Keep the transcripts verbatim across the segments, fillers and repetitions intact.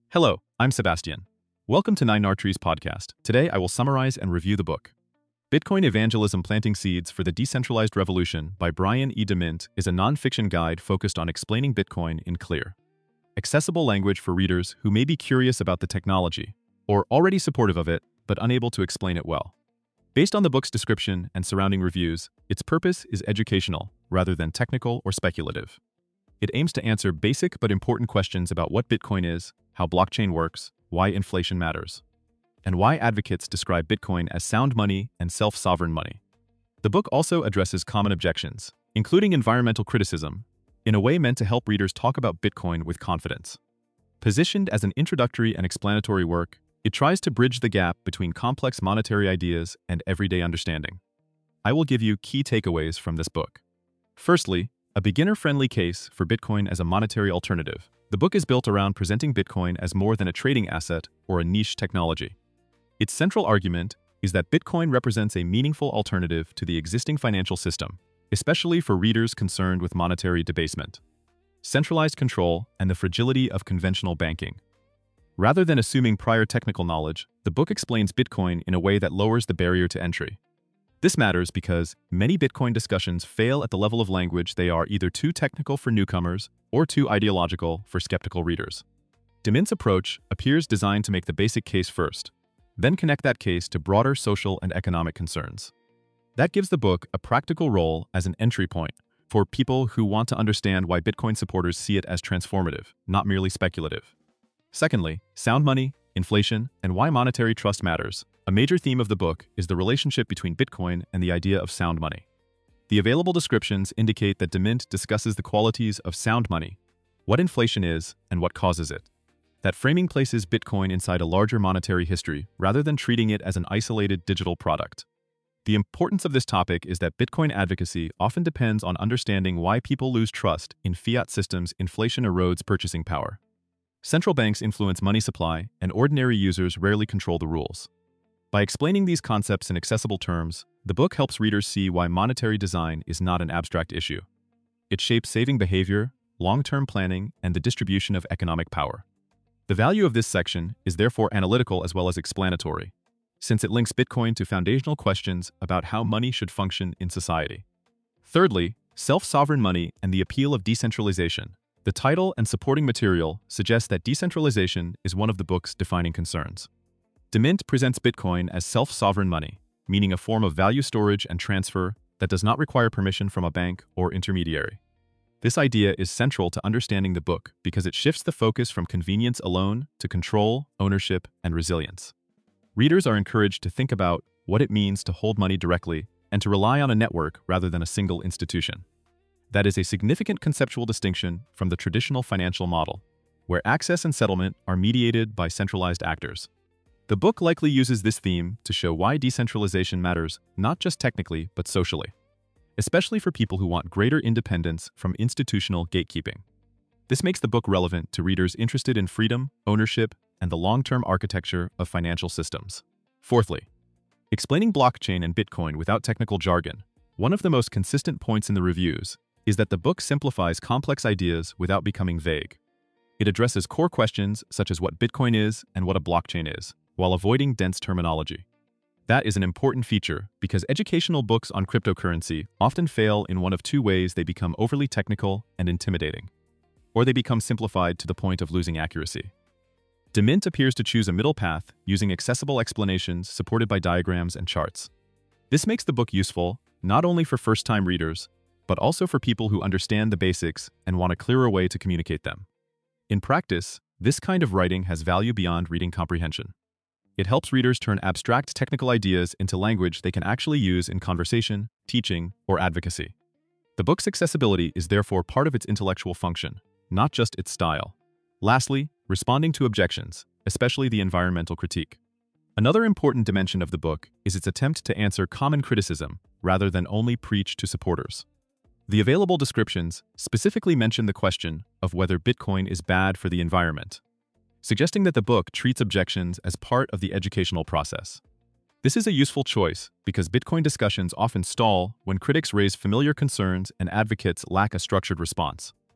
Hello, I'm Sebastian. Welcome to Nine Arteries podcast. Today I will summarize and review the book. Bitcoin Evangelism: Planting Seeds for the Decentralized Revolution by Brian E. DeMint is a non-fiction guide focused on explaining Bitcoin in clear, accessible language for readers who may be curious about the technology or already supportive of it but unable to explain it well. Based on the book's description and surrounding reviews, its purpose is educational rather than technical or speculative. It aims to answer basic but important questions about what Bitcoin is, how blockchain works, why inflation matters, and why advocates describe Bitcoin as sound money and self-sovereign money. The book also addresses common objections, including environmental criticism, in a way meant to help readers talk about Bitcoin with confidence. Positioned as an introductory and explanatory work, it tries to bridge the gap between complex monetary ideas and everyday understanding. I will give you key takeaways from this book. Firstly, a beginner-friendly case for Bitcoin as a monetary alternative. The book is built around presenting Bitcoin as more than a trading asset or a niche technology. Its central argument is that Bitcoin represents a meaningful alternative to the existing financial system, especially for readers concerned with monetary debasement, centralized control, and the fragility of conventional banking. Rather than assuming prior technical knowledge, the book explains Bitcoin in a way that lowers the barrier to entry. This matters because many Bitcoin discussions fail at the level of language. They are either too technical for newcomers or too ideological for skeptical readers. DeMint's approach appears designed to make the basic case first, then connect that case to broader social and economic concerns. That gives the book a practical role as an entry point for people who want to understand why Bitcoin supporters see it as transformative, not merely speculative. Secondly, sound money, inflation, and why monetary trust matters. A major theme of the book is the relationship between Bitcoin and the idea of sound money. The available descriptions indicate that DeMint discusses the qualities of sound money, what inflation is, and what causes it. That framing places Bitcoin inside a larger monetary history rather than treating it as an isolated digital product. The importance of this topic is that Bitcoin advocacy often depends on understanding why people lose trust in fiat systems. Inflation erodes purchasing power. Central banks influence money supply, and ordinary users rarely control the rules. By explaining these concepts in accessible terms, the book helps readers see why monetary design is not an abstract issue. It shapes saving behavior, long-term planning, and the distribution of economic power. The value of this section is therefore analytical as well as explanatory, since it links Bitcoin to foundational questions about how money should function in society. Thirdly, self-sovereign money and the appeal of decentralization. The title and supporting material suggest that decentralization is one of the book's defining concerns. DeMint presents Bitcoin as self-sovereign money, meaning a form of value storage and transfer that does not require permission from a bank or intermediary. This idea is central to understanding the book because it shifts the focus from convenience alone to control, ownership, and resilience. Readers are encouraged to think about what it means to hold money directly and to rely on a network rather than a single institution. That is a significant conceptual distinction from the traditional financial model, where access and settlement are mediated by centralized actors. The book likely uses this theme to show why decentralization matters not just technically but socially, especially for people who want greater independence from institutional gatekeeping. This makes the book relevant to readers interested in freedom, ownership, and the long-term architecture of financial systems. Fourthly, explaining blockchain and Bitcoin without technical jargon. One of the most consistent points in the reviews is that the book simplifies complex ideas without becoming vague. It addresses core questions such as what Bitcoin is and what a blockchain is, while avoiding dense terminology. That is an important feature because educational books on cryptocurrency often fail in one of two ways: they become overly technical and intimidating, or they become simplified to the point of losing accuracy. DeMint appears to choose a middle path, using accessible explanations supported by diagrams and charts. This makes the book useful not only for first-time readers, but also for people who understand the basics and want a clearer way to communicate them. In practice, this kind of writing has value beyond reading comprehension. It helps readers turn abstract technical ideas into language they can actually use in conversation, teaching, or advocacy. The book's accessibility is therefore part of its intellectual function, not just its style. Lastly, responding to objections, especially the environmental critique. Another important dimension of the book is its attempt to answer common criticism rather than only preach to supporters. The available descriptions specifically mention the question of whether Bitcoin is bad for the environment, suggesting that the book treats objections as part of the educational process. This is a useful choice because Bitcoin discussions often stall when critics raise familiar concerns and advocates lack a structured response.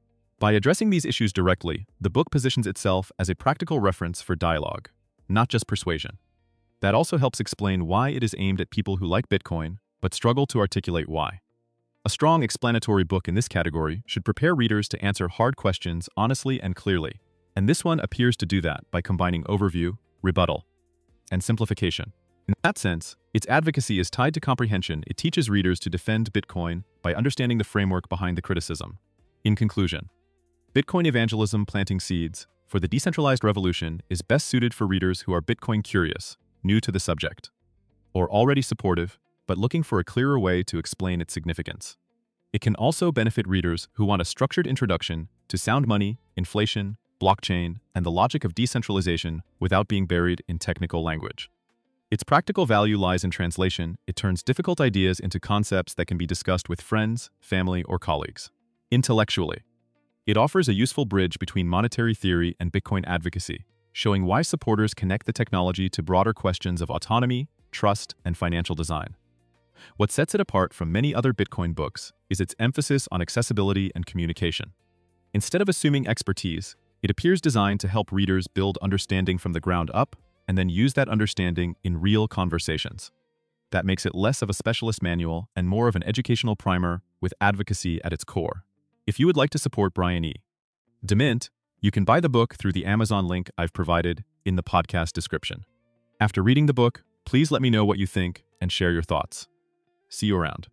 By addressing these issues directly, the book positions itself as a practical reference for dialogue, not just persuasion. That also helps explain why it is aimed at people who like Bitcoin, but struggle to articulate why. A strong explanatory book in this category should prepare readers to answer hard questions honestly and clearly, and this one appears to do that by combining overview, rebuttal, and simplification. In that sense, its advocacy is tied to comprehension. It teaches readers to defend Bitcoin by understanding the framework behind the criticism. In conclusion, Bitcoin Evangelism Planting Seeds for the Decentralized Revolution is best suited for readers who are Bitcoin curious, new to the subject, or already supportive, but looking for a clearer way to explain its significance. It can also benefit readers who want a structured introduction to sound money, inflation, blockchain, and the logic of decentralization without being buried in technical language. Its practical value lies in translation. It turns difficult ideas into concepts that can be discussed with friends, family, or colleagues. Intellectually, it offers a useful bridge between monetary theory and Bitcoin advocacy, showing why supporters connect the technology to broader questions of autonomy, trust, and financial design. What sets it apart from many other Bitcoin books is its emphasis on accessibility and communication. Instead of assuming expertise, it appears designed to help readers build understanding from the ground up and then use that understanding in real conversations. That makes it less of a specialist manual and more of an educational primer with advocacy at its core. If you would like to support Brian E. DeMint, you can buy the book through the Amazon link I've provided in the podcast description. After reading the book, please let me know what you think and share your thoughts. See you around.